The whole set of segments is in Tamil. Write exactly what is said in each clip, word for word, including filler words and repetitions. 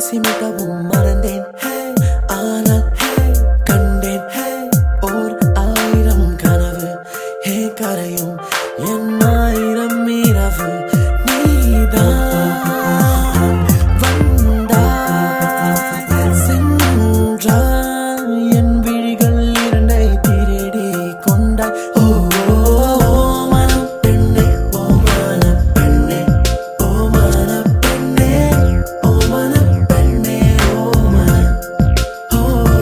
சிமிட்டவும் மறந்தேன். ஆனால் கண்டேன் ஓர் ஆயிரம் கனவு. ஹே கரையும் என் ஆயிரம் இரவு. நீதான் வந்தாய் சென்றாய் என் விழிகள் இரண்டை திருடி கொண்டாய். ஓ மனம் பெண்ணே, ஓ மனம் பெண்ணே, ஓ மனம் பெண்ணே, ஓ மனம் பெண்ணே, ஓ மனம் ஓ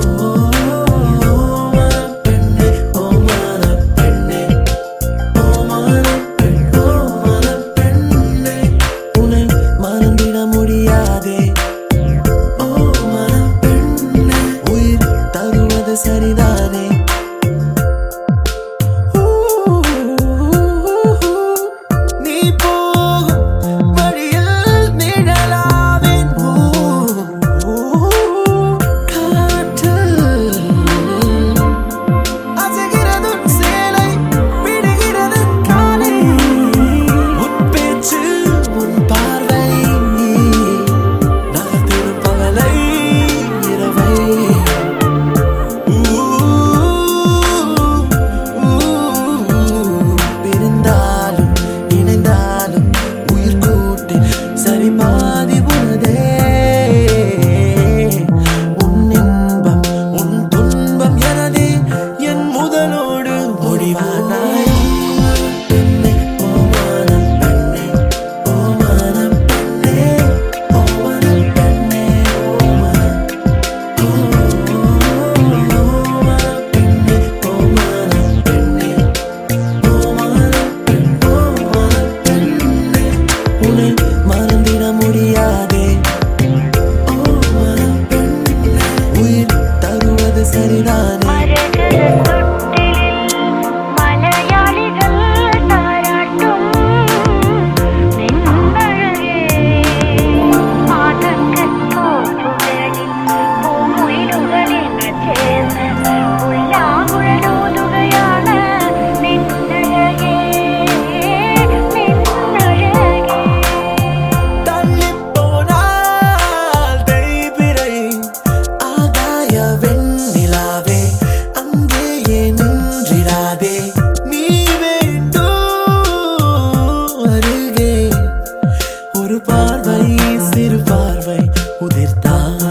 மனம் பெண்ணே, ஓ மனம் பெண்ணே, ஓ மனம் பெண், ஓ மனம் பெண்ணே. உன்னை மறந்திட முடியாதே. ஓ மனம் பெண்ணே, உயிர் தருவது சரிதானே. நீ போகும் வழியில் நிழலாவேன். காற்று அசைகிறது சேலை விடுகிறது காலை. உன் பேச்சு உன் பார்வை நகர்த்திடும் பகலை இரவை. பிரிந்தாலும் இணைந்தாலும் உயிர் கூட்டி சரி பாதி உனதே. உன் இன்பம் உன் துன்பம் எனதே. என் முதலோடு முடிவானாய். பெண்ணே, ஓ மனம் பெண்ணே, ஓ மனம் பெண்ணே, ஓ மனம் பெண்ணே, ஓ மனம் ஓ மனம் பெண்ணே, ஓ மனம் பெண்ணே, ஓ மனம் பெண், ஓ மனம் பெண்ணே. உன்னை மறந்திட முடியாதே. ஓ மனம் பெண்ணே, உயிர் தருவது சரிதானே. மரகத தொட்டிலில் மலையாளிகள் தாராட்டும் நின்னழகே. ஆதங்கத் தோப்புகளில் பூங்குயிலுகளின் சேர்ந்த புல்லாங்குழலோதுகையான நின்னழகே, நின்னழகே. தள்ளிப் போனால் தேய்பிறை ஆகாய வெண்ணிலாவே. அங்கேயே நின்றிடாதே. நீ வேண்டும் அருகே. ஒரு பார்வை சிறு பார்வை உதிர்த்தால்